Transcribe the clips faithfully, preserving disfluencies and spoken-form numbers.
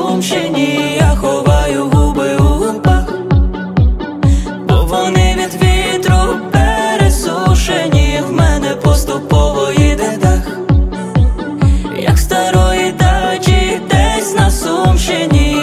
Сумщині. Я ховаю губи у губах, бо вони від вітру пересушені. В мене поступово їде дах, як старої дачі десь на Сумщині.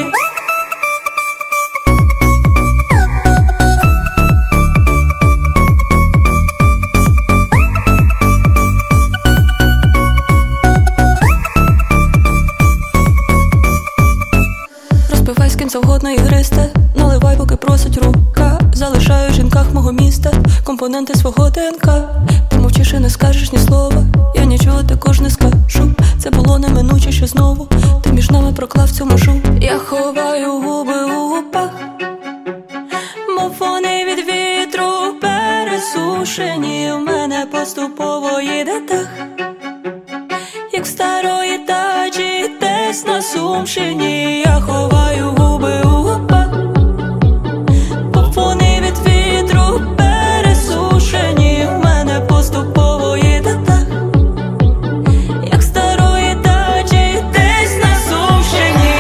Розпивай з ким завгодно ігристе, наливай, поки просить рука. Залишаю в жінках мого міста компоненти свого ДНК. Ти мовчиш і не скажеш ні слова, я нічого також не скажу. Це було неминуче, що знову ти між нами проклав цю межу. Я ховаю губи у губах, мов вони від вітру пересушені. В мене поступово їде дах, як в старої дачі десь на Сумщині. Я ховаю губи у губах, бо вони від вітру пересушені. В мене поступово їде дах, як в старої дачі десь на Сумщині.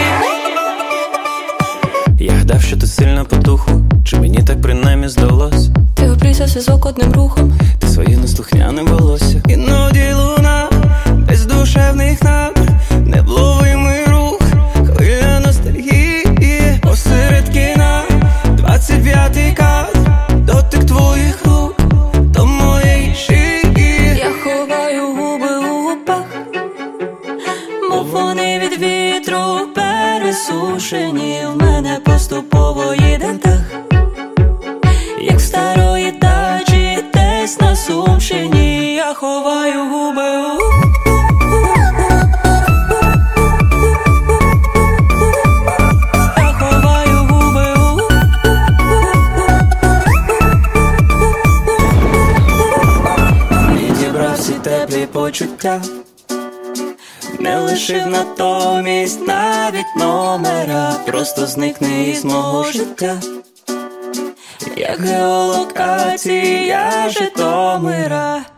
Я гадав, що ти сильна по духу, чи мені так принаймні здалось? Ти обрізав зв'язок одним рухом, ти своє неслухняне волосся. Іноді луна без душевних намір, невловимий рух, хвиля ностальгії. Посеред кіна двадцять п'ятий кадр, дотик твоїх рук до моєї шиї. Я ховаю губи у губах, мов вони від вітру пересушені. В мене поступово їде дах, як в старої дачі десь на Сумщині. Я ховаю губи у Я ховаю губи у Відібрав всі теплі почуття, не лишив натомість навіть номера. Просто зникни із мого життя, як геолокація Житомира.